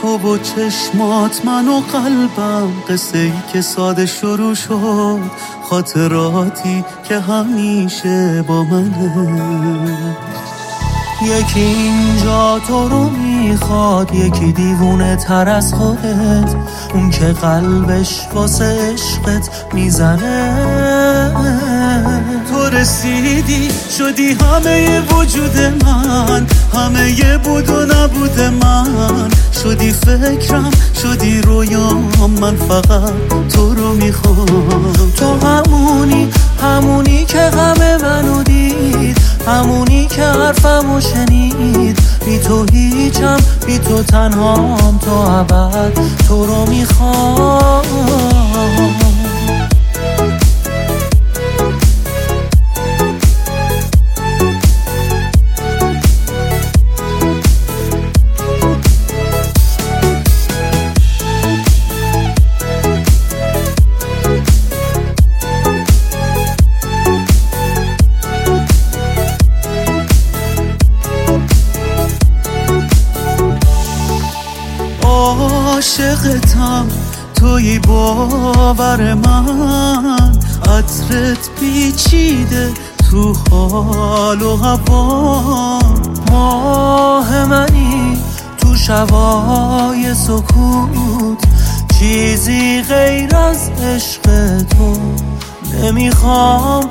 تو و چشمات من و قلبم، قصه ای که ساده شروع شد، خاطراتی که همیشه با منه. یکی اینجا تو رو میخواد، یکی دیوونه تر از خودت، اون که قلبش واسه عشقت میزنه. تو رسیدی شدی همه وجود من، همه یه بود و نبود من، شدی فکرم شدی رویام، من فقط تو رو میخوام. تو همونی که غم منو دید، همونی که حرفمو شنید، بی تو هیچم بی تو تنهام، تو ابد تو رو میخوام. عاشقتم توی باور من، عطرت پیچیده تو حال و هوا، ماه منی تو شبای سکوت، چیزی غیر از عشق تو نمیخوام.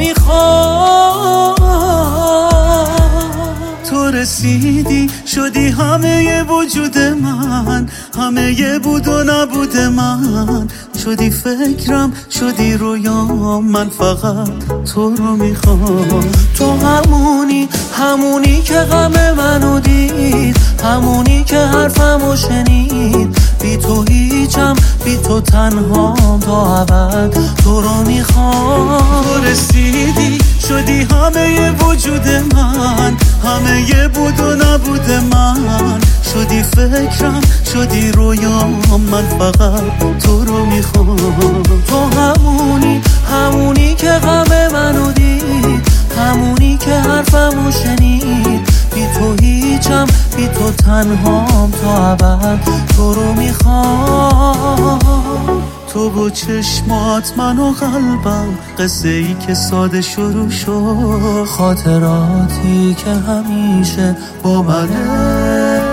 تو رسیدی شدی همه وجود من، همه یه بود و نبود من، شدی فکرم شدی رویام، من فقط تو رو میخوام. تو همونی که غم منو دید، همونی که حرفمو شنید، بی تو هیچم بی تو تنهام، تو ابد تو رو میخوام. تو رسیدی شدی همه وجود من، همه یه بود و نبود من، شدی فکرم شدی رویام، من فقط تو رو میخوام. تو همونی که غم منو دید، همونی که حرفمو شنید، بی تو هیچم بی تو تنهام، تو ابد تو رو میخوام. تو با چشمات من و قلبم، قصه ای که ساده شروع شد، خاطراتی که همیشه با منه.